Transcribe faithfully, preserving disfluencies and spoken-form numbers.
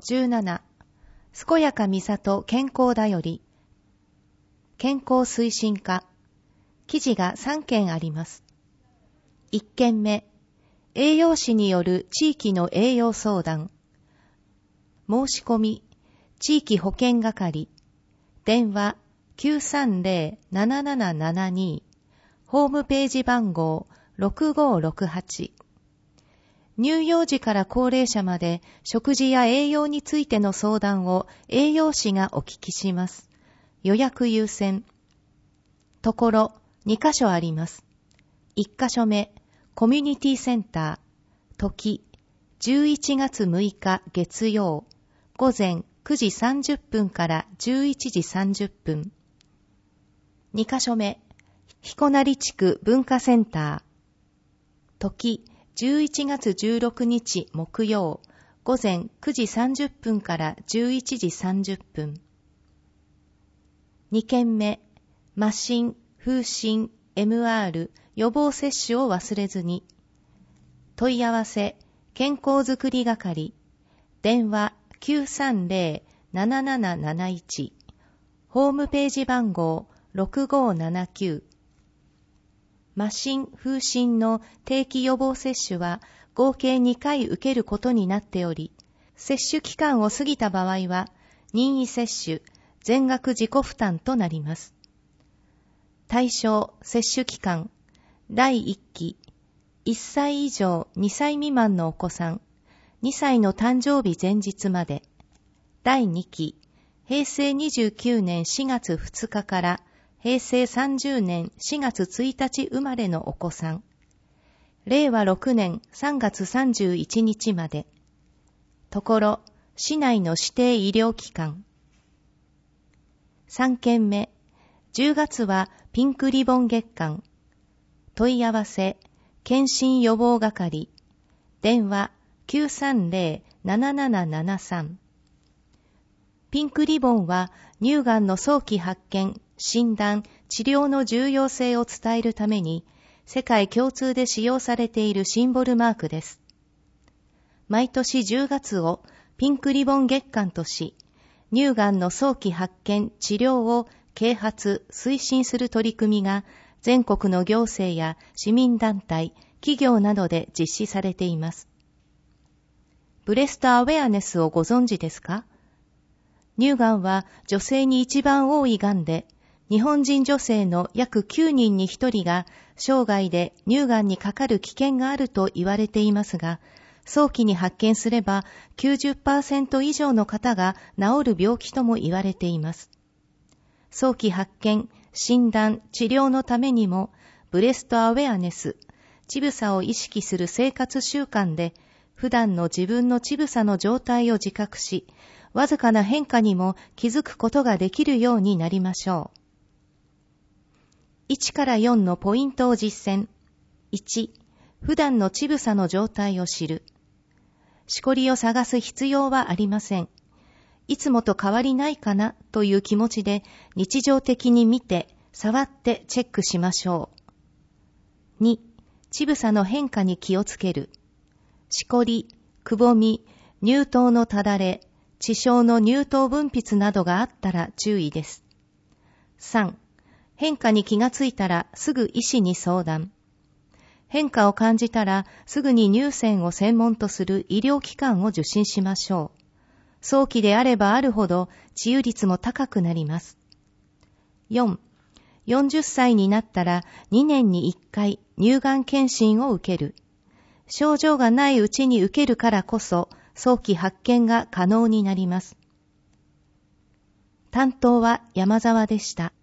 じゅうなな、健やかみさと健康だより、健康推進課、記事がさんけんあります。いっけんめ、栄養士による地域の栄養相談。申し込み、地域保健係、電話 きゅうさんゼロ ななななななに、ホームページ番号ろくごろくはち。乳幼児から高齢者まで食事や栄養についての相談を栄養士がお聞きします。予約優先。ところにかしょあります。いっかしょめ、コミュニティセンター、時、じゅういちがつむいか月曜、午前くじさんじゅっぷんからじゅういちじさんじゅっぷん。にかしょめ、彦成地区文化センター、時、じゅういちがつじゅうろくにち木曜、午前くじさんじゅっぷんからじゅういちじさんじゅっぷん。にけんめ、麻疹、風疹、エムアール、予防接種を忘れずに。問い合わせ、健康づくり係、電話 きゅうさんゼロ なななななないち、ホームページ番号ろくごななきゅう。麻疹、風疹の定期予防接種は合計にかい受けることになっており、接種期間を過ぎた場合は任意接種、全額自己負担となります。対象、接種期間、だいいっき、いっさい以上にさい未満のお子さん、にさいの誕生日前日まで。だいにき、へいせいにじゅうきゅうねんしがつふつかからへいせいさんじゅうねんしがつついたち生まれのお子さん。れいわろくねんさんがつさんじゅういちにちまで。ところ、市内の指定医療機関。さんけんめ、じゅうがつはピンクリボン月間。問い合わせ、検診予防係。電話 きゅうさんゼロ ななななななさん。ピンクリボンは乳がんの早期発見、診断、治療の重要性を伝えるために世界共通で使用されているシンボルマークです。毎年じゅうがつをピンクリボン月間とし、乳がんの早期発見、治療を啓発、推進する取り組みが全国の行政や市民団体、企業などで実施されています。ブレストアウェアネスをご存知ですか？乳がんは女性に一番多いがんで、日本人女性の約きゅうにんにひとりが生涯で乳がんにかかる危険があると言われていますが、早期に発見すれば きゅうじゅっパーセント 以上の方が治る病気とも言われています。早期発見、診断、治療のためにも、ブレストアウェアネス、乳房を意識する生活習慣で、普段の自分の乳房の状態を自覚し、わずかな変化にも気づくことができるようになりましょう。いちからよんのポイントを実践。いち、普段の乳房の状態を知る。しこりを探す必要はありません。いつもと変わりないかなという気持ちで日常的に見て、触ってチェックしましょう。に、乳房の変化に気をつける。しこり、くぼみ、乳頭のただれ、遅小の乳頭分泌などがあったら注意です。さん、変化に気がついたらすぐ医師に相談。変化を感じたらすぐに乳腺を専門とする医療機関を受診しましょう。早期であればあるほど治癒率も高くなります。よん、よんじゅっさいになったらにねんにいっかい乳がん検診を受ける。症状がないうちに受けるからこそ早期発見が可能になります。担当は山澤でした。